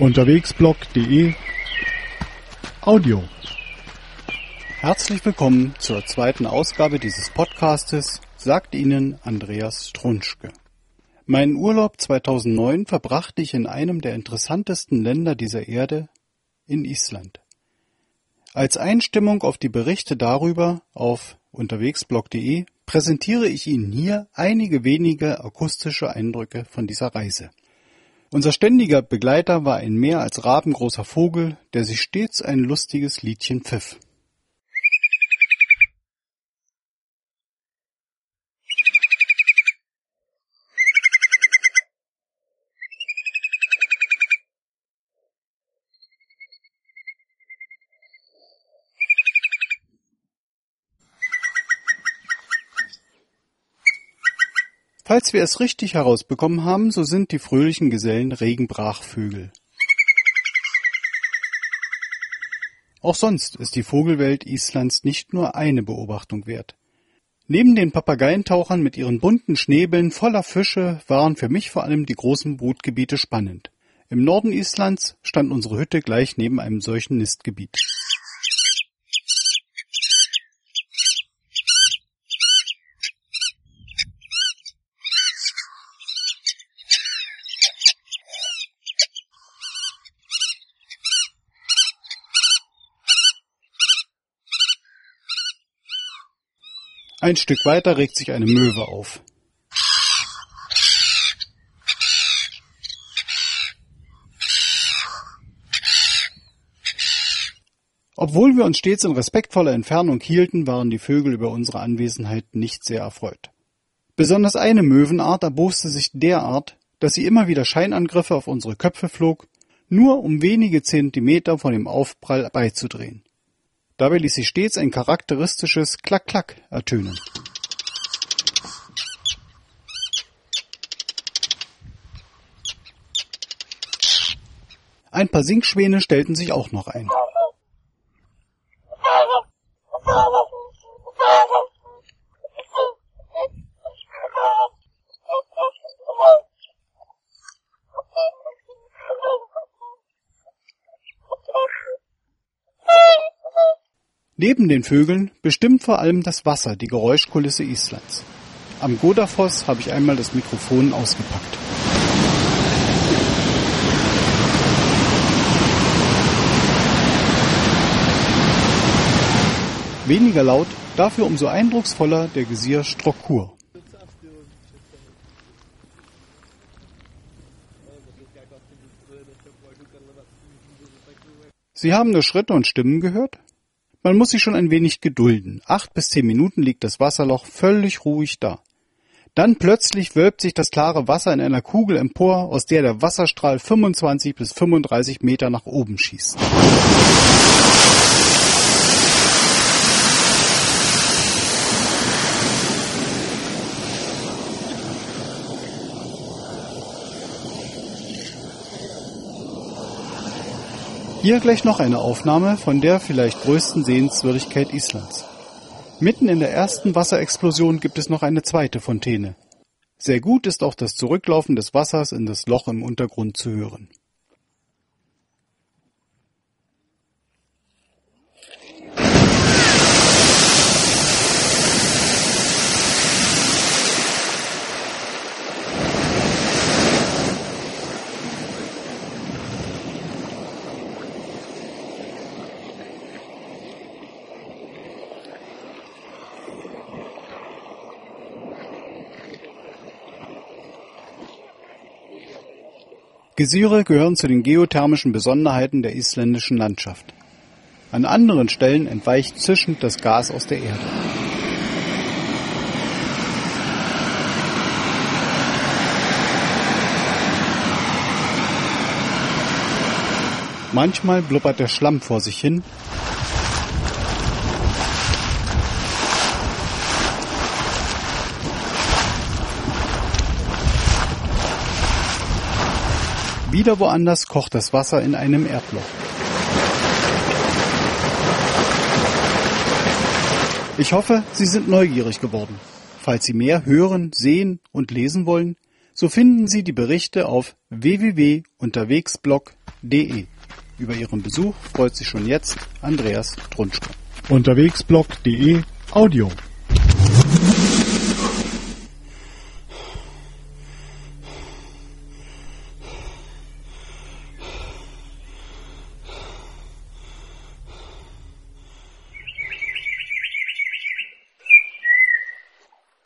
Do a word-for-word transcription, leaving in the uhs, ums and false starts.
unterwegsblog punkt de Audio. Herzlich willkommen zur zweiten Ausgabe dieses Podcastes, sagt Ihnen Andreas Strunschke. Meinen Urlaub zweitausendneun verbrachte ich in einem der interessantesten Länder dieser Erde, in Island. Als Einstimmung auf die Berichte darüber auf unterwegsblog punkt de präsentiere ich Ihnen hier einige wenige akustische Eindrücke von dieser Reise. Unser ständiger Begleiter war ein mehr als rabengroßer Vogel, der sich stets ein lustiges Liedchen pfiff. Falls wir es richtig herausbekommen haben, so sind die fröhlichen Gesellen Regenbrachvögel. Auch sonst ist die Vogelwelt Islands nicht nur eine Beobachtung wert. Neben den Papageientauchern mit ihren bunten Schnäbeln voller Fische waren für mich vor allem die großen Brutgebiete spannend. Im Norden Islands stand unsere Hütte gleich neben einem solchen Nistgebiet. Ein Stück weiter regt sich eine Möwe auf. Obwohl wir uns stets in respektvoller Entfernung hielten, waren die Vögel über unsere Anwesenheit nicht sehr erfreut. Besonders eine Möwenart erboste sich derart, dass sie immer wieder Scheinangriffe auf unsere Köpfe flog, nur um wenige Zentimeter von dem Aufprall beizudrehen. Dabei ließ sie stets ein charakteristisches Klack-Klack ertönen. Ein paar Singschwäne stellten sich auch noch ein. Neben den Vögeln bestimmt vor allem das Wasser die Geräuschkulisse Islands. Am Godafoss habe ich einmal das Mikrofon ausgepackt. Weniger laut, dafür umso eindrucksvoller der Geysir Strokkur. Sie haben nur Schritte und Stimmen gehört? Man muss sich schon ein wenig gedulden. Acht bis zehn Minuten liegt das Wasserloch völlig ruhig da. Dann plötzlich wölbt sich das klare Wasser in einer Kugel empor, aus der der Wasserstrahl fünfundzwanzig bis fünfunddreißig Meter nach oben schießt. Hier gleich noch eine Aufnahme von der vielleicht größten Sehenswürdigkeit Islands. Mitten in der ersten Wasserexplosion gibt es noch eine zweite Fontäne. Sehr gut ist auch das Zurücklaufen des Wassers in das Loch im Untergrund zu hören. Geysyre gehören zu den geothermischen Besonderheiten der isländischen Landschaft. An anderen Stellen entweicht zischend das Gas aus der Erde. Manchmal blubbert der Schlamm vor sich hin. Wieder woanders kocht das Wasser in einem Erdloch. Ich hoffe, Sie sind neugierig geworden. Falls Sie mehr hören, sehen und lesen wollen, so finden Sie die Berichte auf w w w punkt unterwegsblog punkt de. punkt de. Über Ihren Besuch freut sich schon jetzt Andreas Trunschke. Unterwegsblog punkt de Audio.